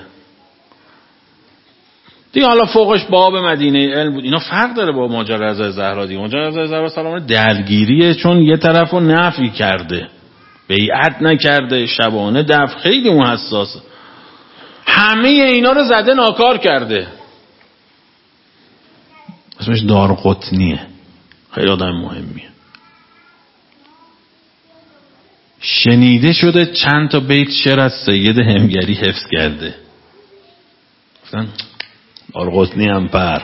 دیگه. حالا فوقش باب مدینه علم بود. اینا فرق داره با ماجرا از زهرا دیگه. ماجرا از زهرا سلام درگیریه، چون یه طرفو نفی کرده، بیعت نکرده، شبانه دفع، خیلی اون حساسه. همه اینا رو زده ناکار کرده. اسمش دارقطنیه، خیلی آدم مهمیه. شنیده شده چند تا بیت شعر از سید همگری حفظ کرده. گفتن دارقطنی هم پر.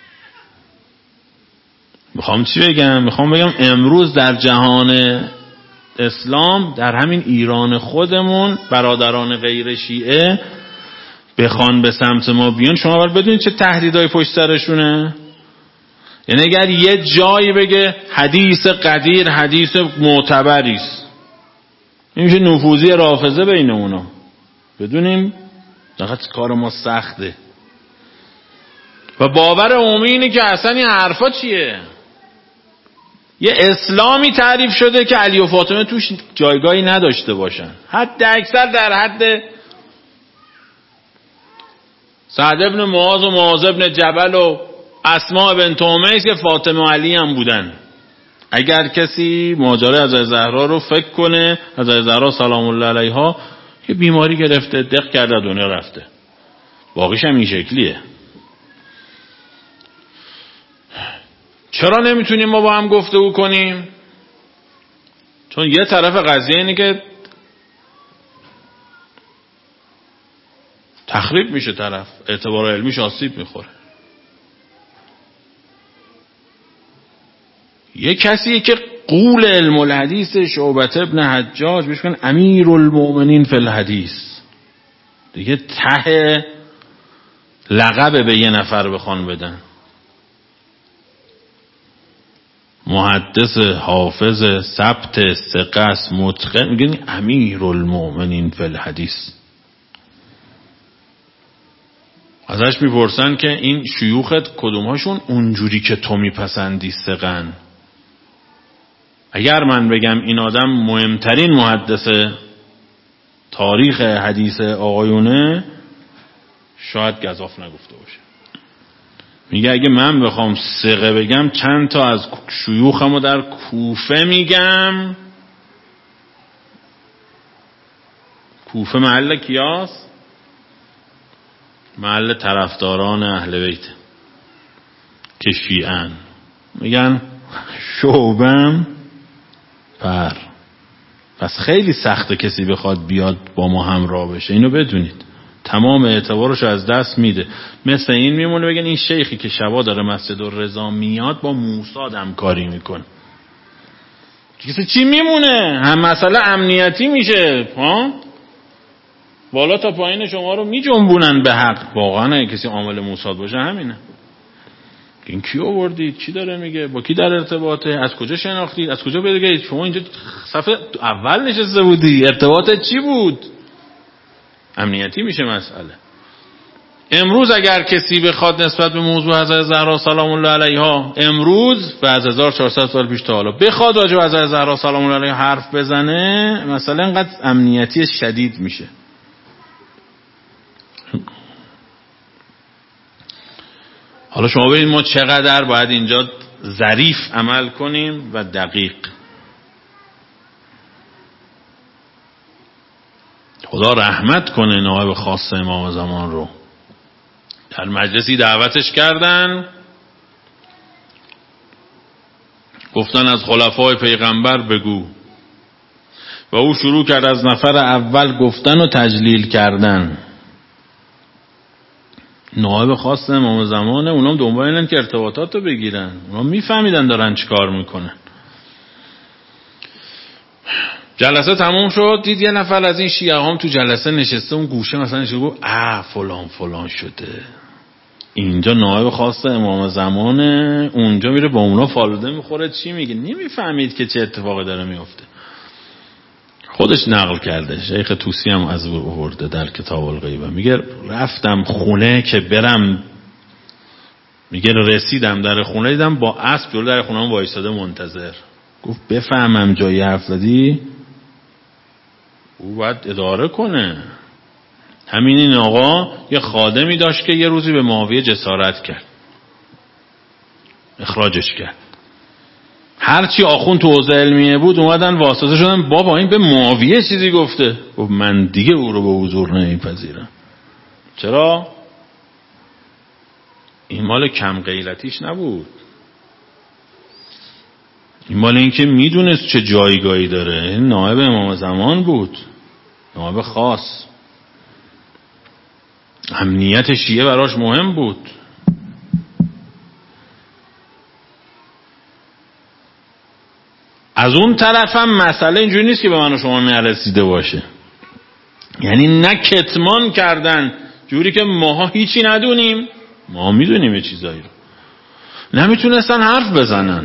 میخوام چی بگم؟ میخوام بگم امروز در جهان اسلام، در همین ایران خودمون، برادران غیر شیعه بخوان به سمت ما بیان، شما باید بدونید چه تهدیدهای پشت سرشونه. یعنی اگر یه جایی بگه حدیث قدیر حدیث معتبری است، این میشه نفوذی رافضه بین اونا. بدونیم دقیقاً کار ما سخته و باور عمومی اینه که اصلا این حرفا چیه؟ یه اسلامی تعریف شده که علی و فاطمه توش جایگاهی نداشته باشن، حد اکثر در حد سعد ابن معاذ و معاذ ابن جبل و اسماء بنت امیس که فاطمه و علی هم بودن. اگر کسی ماجرای حضرت زهرا رو فکر کنه، حضرت زهرا سلام الله علیها یه بیماری گرفته، دق کرده دنیا رفته، باقیش هم این شکلیه. چرا نمیتونیم ما با هم گفتگو کنیم؟ چون یه طرف قضیه اینه که تخریب میشه، طرف اعتبار علمیش آسیب میخوره. یه کسیه که قول علم الحدیث شعبت ابن حجاج بهش میگن امیر المؤمنین فی الحدیث. دیگه ته لقب به یه نفر بخوان بدن، محدث حافظ ثبت ثقه متقن، میگن امیر المؤمنین فی الحدیث. ازش میپرسن که این شیوخت کدومهاشون اونجوری که تو میپسندی ثقن؟ اگر من بگم این آدم مهمترین محدث تاریخ حدیث آقایونه، شاید گزاف نگفته باشه. میگه اگه من بخوام ثقه بگم چند تا از شیوخمو در کوفه میگم. کوفه محل کیاست؟ محل طرفداران اهل بیت که شیعن. میگن شعبم پر. پس خیلی سخته کسی بخواد بیاد با ما همراه بشه، اینو بدونید. تمام اعتبارشو از دست میده. مثل این میمونه بگن این شیخی که شبا داره مسجد الرضا میاد با موساد همکاری میکنه. چی میمونه؟ هم مسئله امنیتی میشه، ها؟ بالا تا پایین شما رو میجنبونن به حق. واقعا اگه کسی عامل موساد باشه همینه. این کی آوردید؟ چی داره میگه؟ با کی در ارتباطه؟ از کجا شناختید؟ از کجا پیدا کردید؟ شما اینجا صفحه اول نشسته بودی، ارتباطت چی بود؟ امنیتی میشه مسئله. امروز اگر کسی بخواد نسبت به موضوع حضرت زهرا سلام الله علیها امروز و از 1400 سال پیش تا حالا بخواد راجع به حضرت زهرا سلام الله علیها حرف بزنه، مثلا اینقدر امنیتی شدید میشه. حالا شما ببینید ما چقدر باید اینجا ظریف عمل کنیم و دقیق. خدا رحمت کنه نایب خاص امام زمان رو. در مجلسی دعوتش کردن، گفتن از خلفای پیغمبر بگو و او شروع کرد از نفر اول گفتن و تجلیل کردن. نایب خاص امام زمانه، اونام دنبال اینن که ارتباطات رو بگیرن، اونام میفهمیدن دارن چی کار میکنن. جلسه تموم شد، دید یه نفر از این شیعه هم تو جلسه نشسته اون گوشه، مثلا نشسته گفت فلان فلان شده. اینجا نایب خاص امام زمانه، اونجا میره با اونا فالوده میخوره، چی میگه نمیفهمید که چه اتفاقی داره میفته. خودش نقل کرده، شیخ طوسی هم از او آورده در کتاب الغیبه. میگه رفتم خونه که برم، میگه رسیدم در خونه دیدم با اسب جلو در خونه‌ام وایساده منتظر. گفت بفهمم جایی حرف زدی او باید اداره کنه. همین این آقا یه خادمی داشت که یه روزی به معاویه جسارت کرد، اخراجش کرد. هرچی آخون تو حوزه علمیه بود اومدن واسطه شدن، بابا این به معاویه چیزی گفته. گفت من دیگه او رو به حضور نمیپذیرم. چرا؟ این مال کم غیرتیش نبود، این مال این که میدونست چه جایگاهی داره. این نایب امام زمان بود، نایب خاص، امنیت شیعه براش مهم بود. از اون طرف هم مسئله اینجوری نیست که به من و شما نرسیده باشه، یعنی نه کتمان کردن جوری که ماها هیچی ندونیم، ما میدونیم یه چیزایی رو، نمیتونستن حرف بزنن.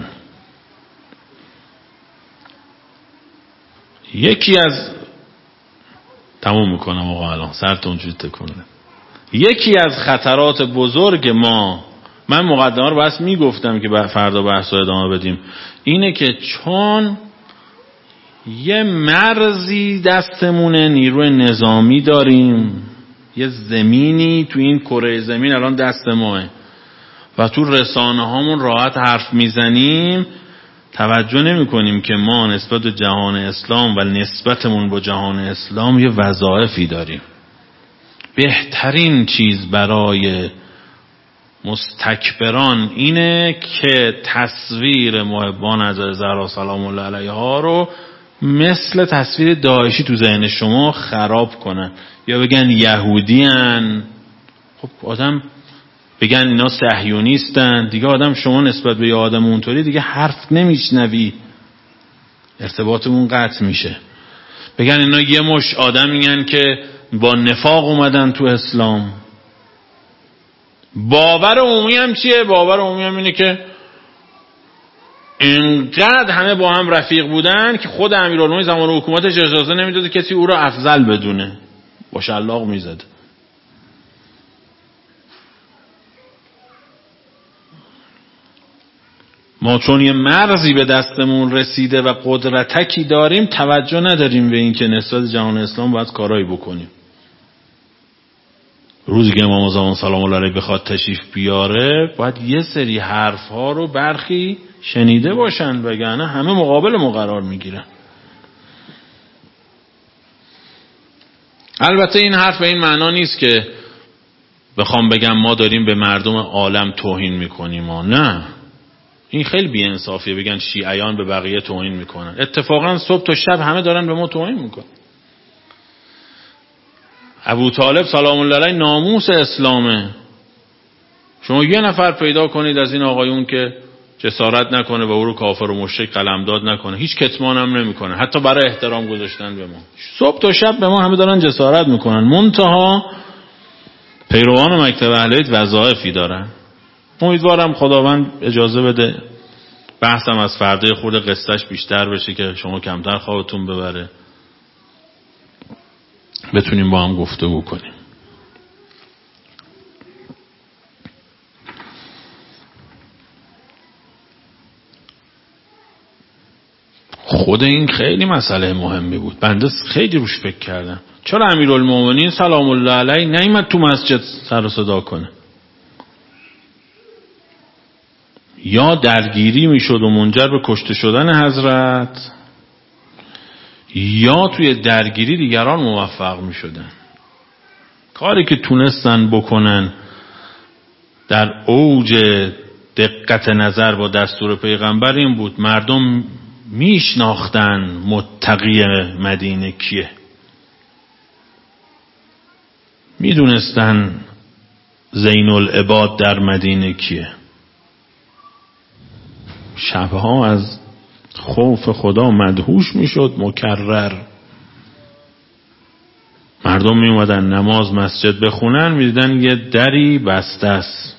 یکی از تموم میکنم آقا، الان سرت اونجوری تکونه. یکی از خطرات بزرگ من مقدمه رو بس میگفتم که فردا بحث رو ادامه بدیم، اینه که چون یه مرزی دستمونه، نیروی نظامی داریم، یه زمینی تو این کره زمین الان دست ماه و تو رسانه هامون راحت حرف میزنیم، توجه نمی کنیم که ما نسبت به جهان اسلام و نسبتمون با جهان اسلام یه وظایفی داریم. بهترین چیز برای مستکبران اینه که تصویر محبان حضرت زهرا سلام الله علیها رو مثل تصویر داعشی تو ذهن شما خراب کنن، یا بگن یهودیان. خب آدم بگن اینا صهیونیستن، دیگه آدم شما نسبت به یه آدم اونطوری دیگه حرف نمیشنوی، ارتباطمون قطع میشه. بگن اینا یه مش آدم میگن که با نفاق اومدن تو اسلام. باور عمومی هم چیه؟ باور عمومی هم اینه که اینقدر همه با هم رفیق بودن که خود امیرالمومنین زمان حکومتش اجازه نمیداده کسی او را افضل بدونه، با شلاق میزد. ما چون یه مرزی به دستمون رسیده و قدرتکی داریم، توجه نداریم به این که نسبت جهان اسلام باید کارایی بکنیم. روزی که امام زمان سلام الله علیه بخواد تشریف بیاره، باید یه سری حرفها رو برخی شنیده باشن، وگرنه همه مقابل ما قرار میگیرن. البته این حرف به این معنا نیست که بخوام بگم ما داریم به مردم عالم توهین میکنیم. نه، این خیلی بی‌انصافیه بگن شیعیان به بقیه توهین میکنن. اتفاقا صبح تا شب همه دارن به ما توهین میکنن. ابو طالب سلام الله علیه ناموس اسلامه. شما یه نفر پیدا کنید از این آقایون که جسارت نکنه و او رو کافر و مشرک قلمداد نکنه، هیچ کتمان هم نمیکنه، حتی برای احترام گذاشتن به ما. صبح تا شب به ما همه دارن جسارت میکنن، منتها پیروان مکتب اهل بیت وظایفی دارن. امیدوارم خداوند اجازه بده بحثم از فردا خورده قصهش بیشتر بشه که شما کمتر خوابتون ببره، بتونیم با هم گفتگو کنیم. خود این خیلی مسئله مهمی بود. بنده خیلی روش فکر کردم. چرا امیرالمومنین سلام الله علیه نیامد تو مسجد سر و صدا کنه؟ یا درگیری میشد و منجر به کشته شدن حضرت، یا توی درگیری دیگران موفق میشدن. کاری که تونستن بکنن در اوج دقت نظر با دستور پیغمبر این بود مردم میشناختن متقی مدینه کیه، میدونستن زین العباد در مدینه کیه. شبها از خوف خدا مدهوش میشد مکرر. مردم می اومدن نماز مسجد بخونن، میدیدن یه دری بسته است.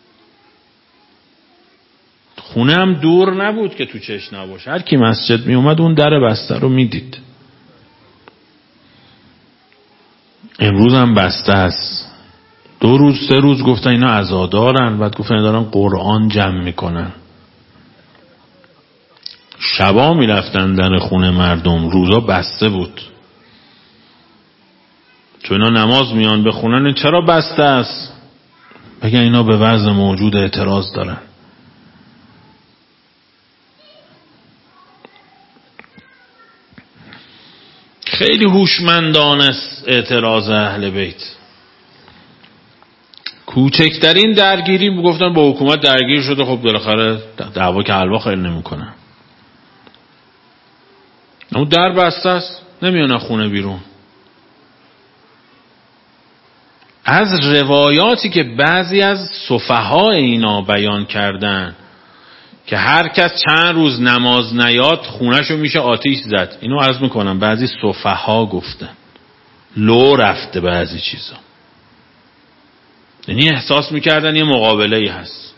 خونه هم دور نبود که تو چش نباشه. هر کی مسجد می اومد اون در بسته رو میدید. امروز هم بسته است. 2 روز 3 روز گفتن اینا عزادارن، بعد گفتن دارن قرآن جمع میکنن. شبا میرفتن در خونه مردم، روزا بسته بود. چون اینا نماز میان بخونن چرا بسته است؟ بگن اینا به وضع موجود اعتراض دارن. خیلی هوشمندانه است اعتراض اهل بیت. کوچکترین درگیری میگفتن با حکومت درگیر شده، خب بالاخره دعوا که حلوا خیلی نمیکنن. اون در بسته است، نمیان خونه بیرون. از روایاتی که بعضی از سفها اینا بیان کردن که هر کس چند روز نماز نیاد خونهشو میشه آتیش زد، اینو عرض میکنم بعضی سفها گفتن. لو رفته بعضی چیزا، یعنی احساس میکردن یه مقابله ای هست.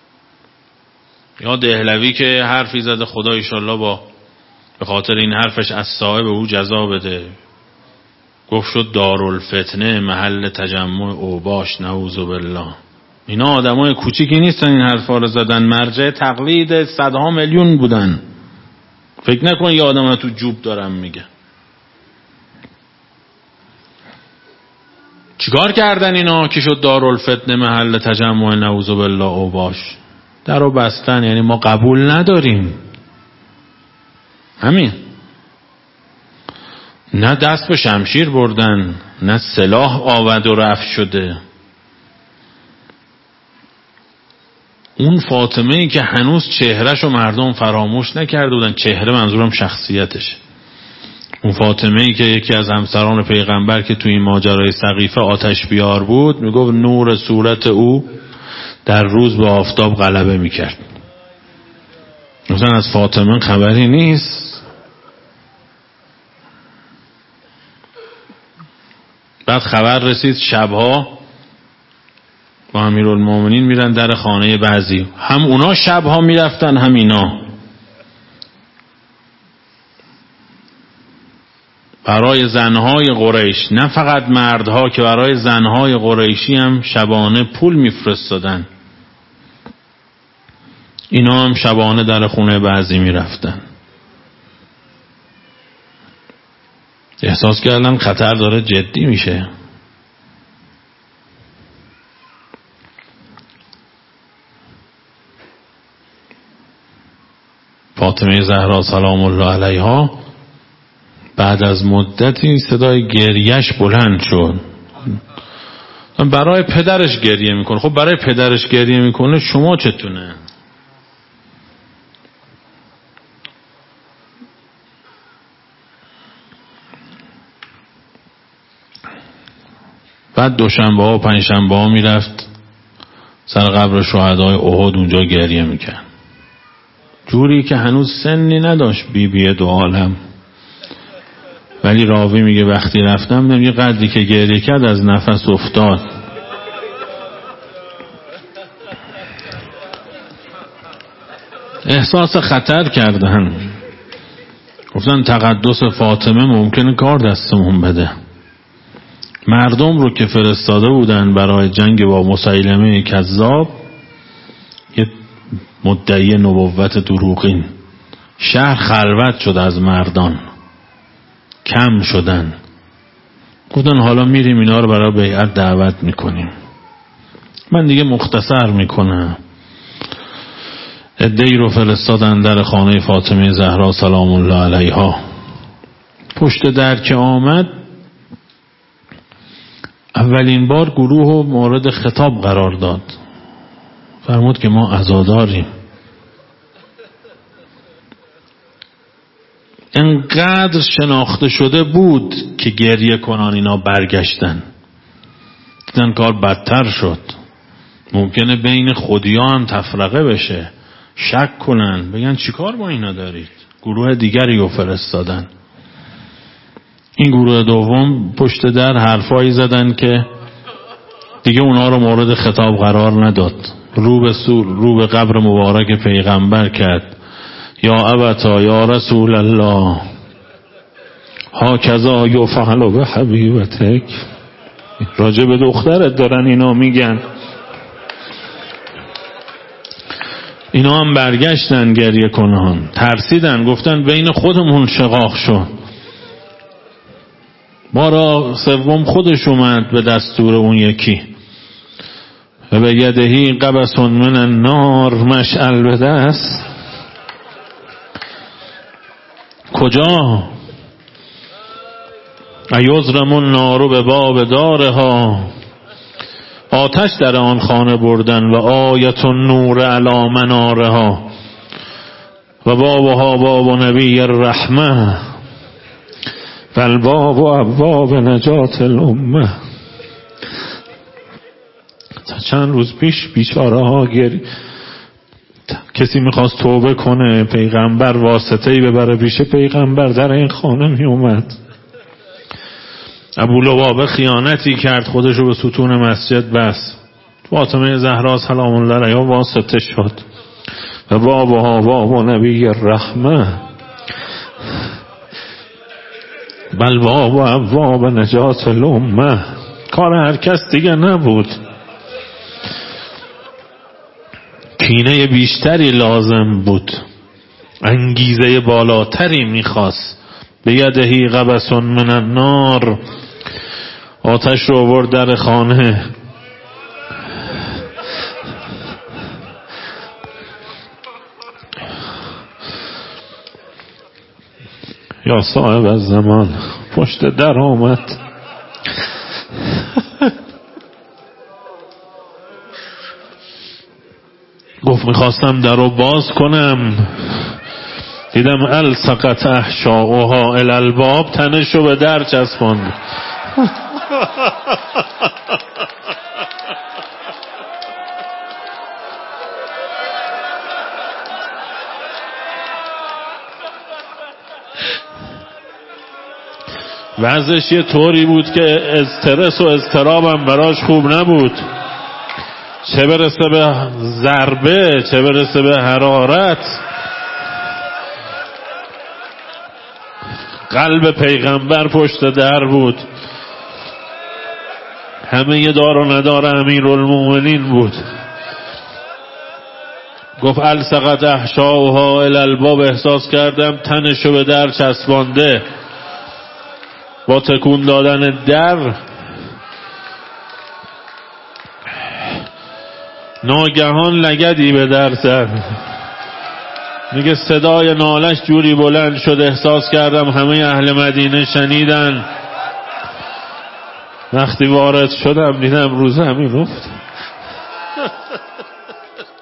یا دهلوی که حرفی زده خدا ایشالله به خاطر این حرفش از صاحب او جزا بده، گفت شد دارالفتنه محل تجمع اوباش نعوذ بالله. اینا آدمای کوچیکی نیستن این حرفا رو زدن، مرجع تقلید صدها میلیون بودن. فکر نکن یه آدم تو جوب دارم میگه. چیکار کردن اینا که شد دارالفتنه محل تجمع نعوذ بالله اوباش؟ درو بستن، یعنی ما قبول نداریم. همین. نه دست به شمشیر بردن، نه سلاح آود و رفت شده. اون فاطمه ای که هنوز چهرهشو مردم فراموش نکرده بودن، چهره منظورم شخصیتش، اون فاطمه ای که یکی از همسران پیغمبر که تو این ماجرای سقیفه آتش بیار بود، میگفت نور صورت او در روز به آفتاب غلبه میکرد. مثلا از فاطمه خبری نیست. بعد خبر رسید شبها با امیرالمومنین میرن در خانه بعضی، هم اونا شبها میرفتن هم اینا. برای زنهای قریش، نه فقط مردها، که برای زنهای قریشی هم شبانه پول میفرستادن. اینا هم شبانه در خونه بعضی میرفتن. احساس کردن خطر داره جدی میشه. فاطمه زهرا سلام الله علیها بعد از مدتی صدای گریش بلند شد. برای پدرش گریه میکنه. خب برای پدرش گریه میکنه، شما چتونه؟ بعد دوشنبه ها و پنجشنبه ها میرفت سر قبر شهدای احد، اونجا گریه میکرد، جوری که هنوز سنی نداشت بی دو عالم. ولی راوی میگه وقتی رفتم یه قدری که گریه کرد از نفس افتاد. احساس خطر کردن. گفتن تقدس فاطمه ممکنه کار دستمون بده. مردم رو که فرستاده بودن برای جنگ با مسیلمه کذاب، یه مدعی نبوت دروغین، شهر خلوت شد از مردان، کم شدن. گفتن حالا میریم اینا رو برای بیعت دعوت میکنیم. من دیگه مختصر میکنم. عده‌ای رو فرستادن در خانه فاطمه زهرا سلام الله علیها. پشت در که آمد، اولین بار گروه رو مورد خطاب قرار داد. فرمود که ما عزاداریم. انقدر شناخته شده بود که گریه کنان اینا برگشتن. دیدن کار بدتر شد. ممکنه بین خودیا هم تفرقه بشه، شک کنن، بگن چیکار با اینا دارید. گروه دیگری رو فرستادن. این گروه دوم پشت در حرفایی زدن که دیگه اونا رو مورد خطاب قرار نداد. رو به قبر مبارک پیغمبر کرد. یا ابتا یا رسول الله ها کذا یفعل به حبیبتک. راجع به دخترت دارن اینا میگن. اینا هم برگشتن گریه کنان، ترسیدن، گفتن بین خودمون شقاق شد. بارا سوم خودش اومد به دستور اون یکی و به یدهی قبس من النار، مشعل به دست. کجا؟ ایزرم النار به باب دارها، آتش در آن خانه بردن و آیت النور علی منارها و بابها باب نبی الرحمه و الباب و ابواب نجات الامه. تا چند روز پیش بیچاره ها کسی میخواست توبه کنه، پیغمبر واسطه‌ای ببره پیش پیغمبر، در این خانه میومد. ابو لبابه خیانتی کرد، خودشو به ستون مسجد بس. فاطمه زهرا سلام الله علیها واسطه شد و بابها باب نبی الرحمه بل باب و ابواب نجات الامه. کار هر کس دیگه نبود. کینه بیشتری لازم بود، انگیزه بالاتری میخواست. به یدهی قبس من النار، آتش رو آورد در خانه. یا صاحب الزمان پشت در آمد. گفت میخواستم در رو باز کنم، دیدم السقط احشاؤها الی الباب، تنشو به در چسباند. وضعش یه طوری بود که استرس و اضطرابم براش خوب نبود، چه برسه به ضربه، چه برسه به حرارت. قلب پیغمبر پشت در بود، همه یه دار و ندار امیرالمومنین بود. گفت السقط احشاؤها الی الباب، احساس کردم تنشو به در چسبانده. با تکون دادن در ناگهان لگدی به در زد. میگه صدای نالش جوری بلند شد، احساس کردم همه اهل مدینه شنیدن. وقتی وارد شدم دیدم رو زمین افتاد.